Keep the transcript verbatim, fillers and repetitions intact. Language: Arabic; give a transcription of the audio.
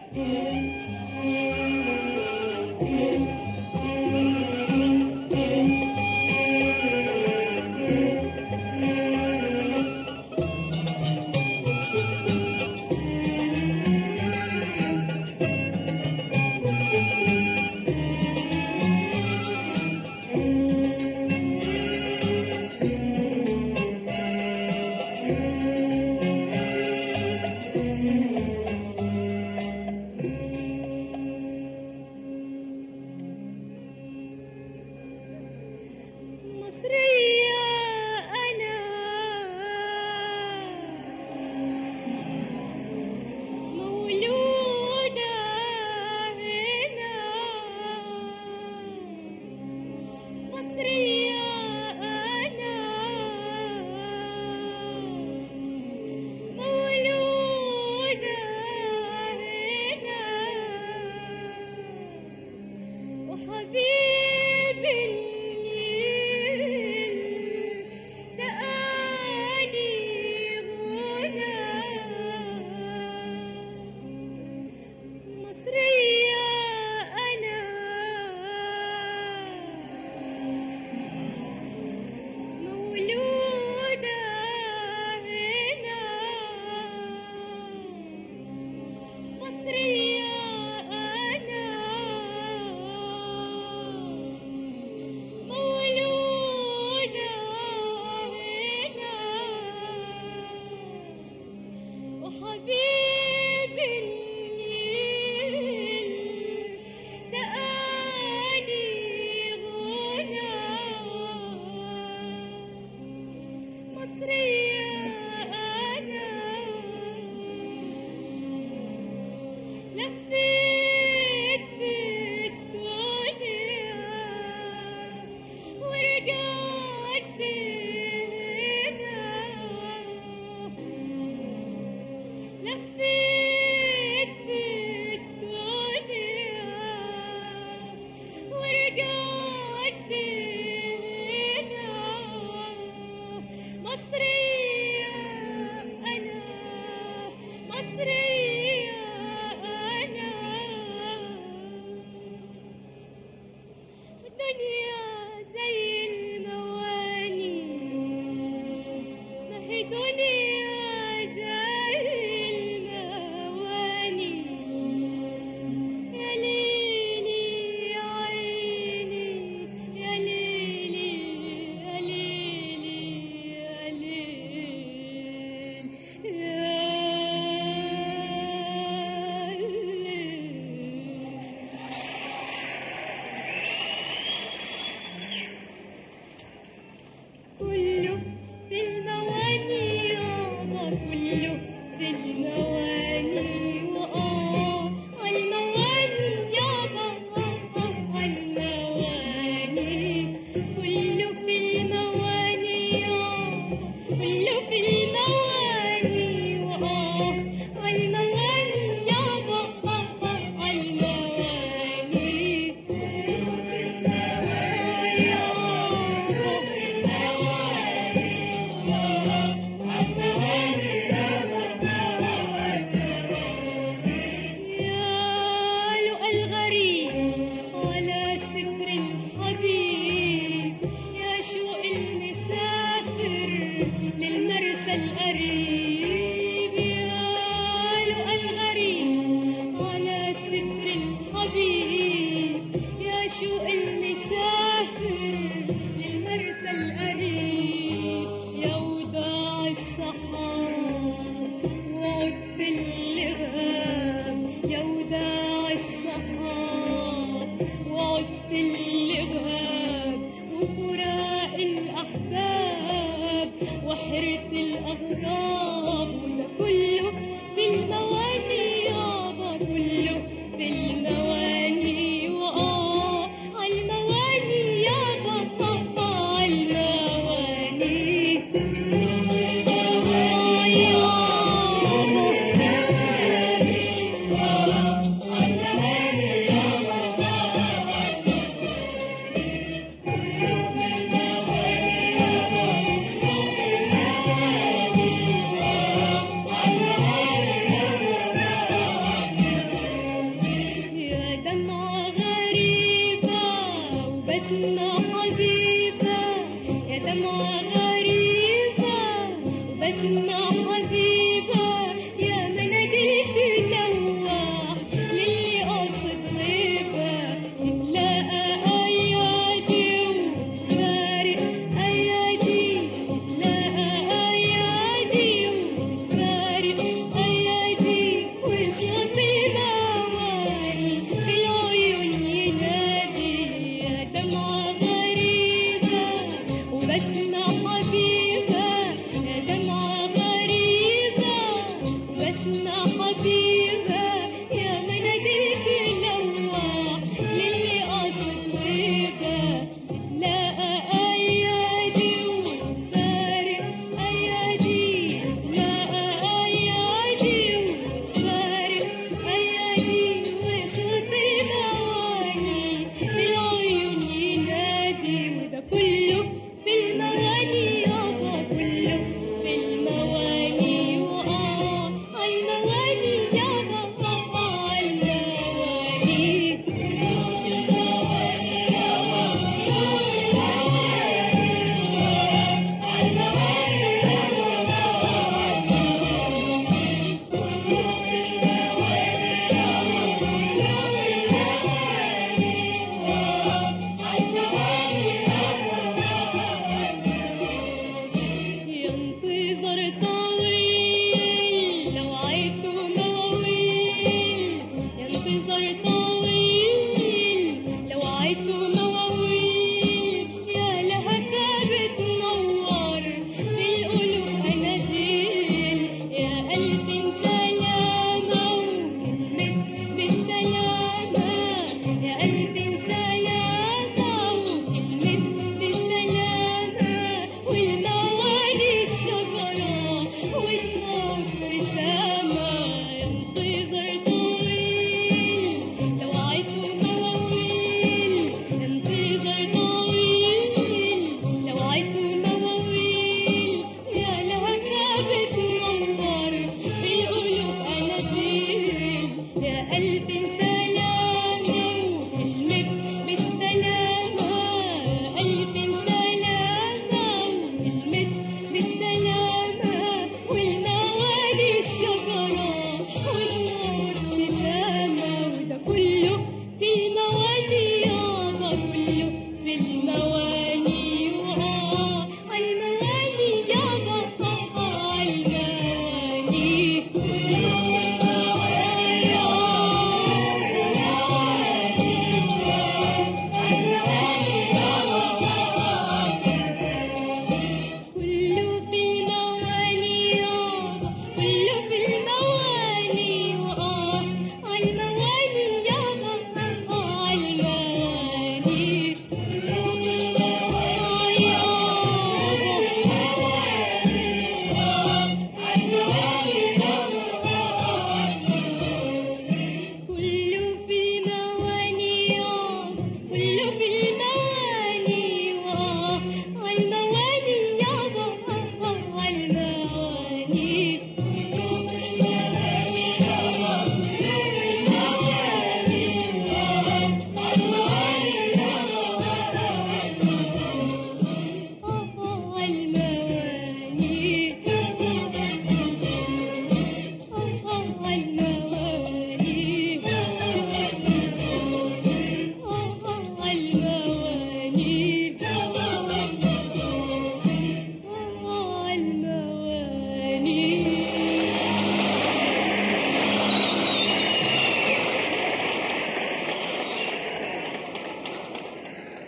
المواني وبسمع حبيبة يا مناديل تلوح للي قاصد غيبة، تتلاقى أيادي وتفارق أيادي، تتلاقى أيادي وتفارق أيادي، وصوت الموالي بالعيون ينادي يا دمعة غريبة. وبسمع حبيبة يا دمعة غريبة، وبسمع حبيبة يا مناديل تلوح للي قاصد غيبة، تتلاقى أيادي وتفارق أيادي، تتلاقى أيادي وتفارق أيادي، وصوت المواني بالعيون ينادي. وده كله في المغاني يابا، كله في المواني، وآه عالمواني يابا، آه عالمواني، كله في المواني يابا، ينتظر طويل لو عيته مواويل، ينتظر طويل لو عيته مواويل، يا لهفة بتنور في القلوب أناديل، يا ألف سلامة وكلمة بالسلامة، يا ألف سلامة وكلمة بالسلامة، والمواني الشجرة والنار رسالة.